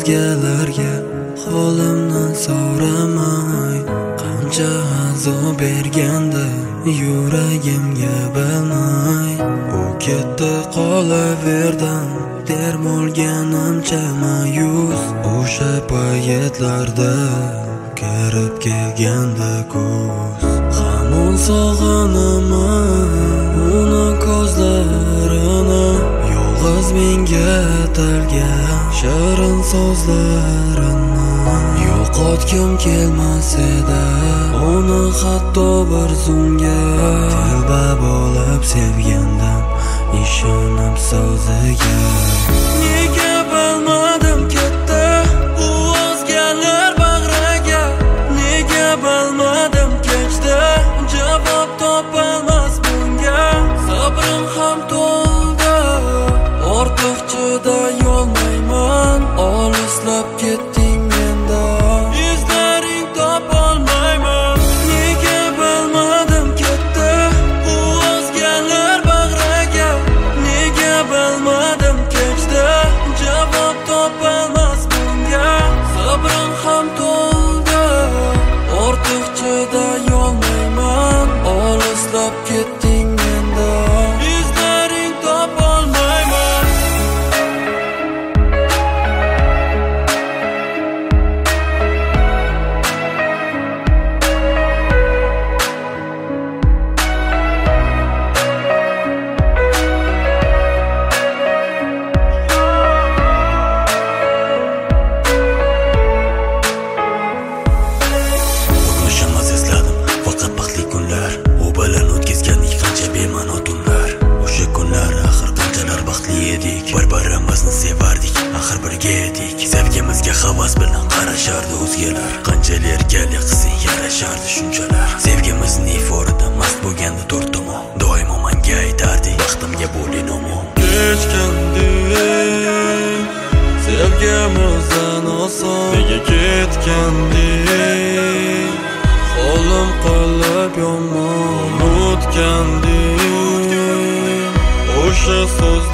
o'zgalarga holimdan so'ramay, qancha azob berganda yuragimga bilmay, u ketdi qolaverdim termulganimcha mayus. O'sha paytlarda kirib kelganda kuz, hamon sog'inaman uni ko'zlarini, yolg'iz menga atalgan shirin so'zlarini. Yo'qotgim kelmas edi uni hatto bir zumga, telba bo'lib sevgandim ishonib so'ziga. Nega bilmadim ketdi u o'zgalar bag'riga, nega bilmadim kechdi javob topolmas bunga. Sabrim ham to'ldi, ortiq chidayolmayman, olislab ketding mendan, izlaring topolmayman. Nega bilmadim ketdi u o'zgalar bag'riga, nega bilmadim kechdi javob topolmas bunga. Sabrim ham to'ldi, ortiq chidayolmayman, olislab ketding mendan, izlaring topolmayman. O'tmishimni esladim, faqat baxtli kunlar, u bilan o'tkazgandik qancha bema'no tunlar. O'sha kunlar axir qanchalar baxtli edik, bir-birimizni sevardik, axir birga edik. Sevgimizga havas bilan qarashardi o'zgalar, qanchalarga qilsang yarashardi shunchalar. Sevgimizning iforida mast bo'lganda to'rt tomon, doimo menga aytarding baxtimga bo'ling omon. Kechgandek sevgimizdan oson, nega ketgandek qo'lim qilib yomon. O'tgandek o'sha so'z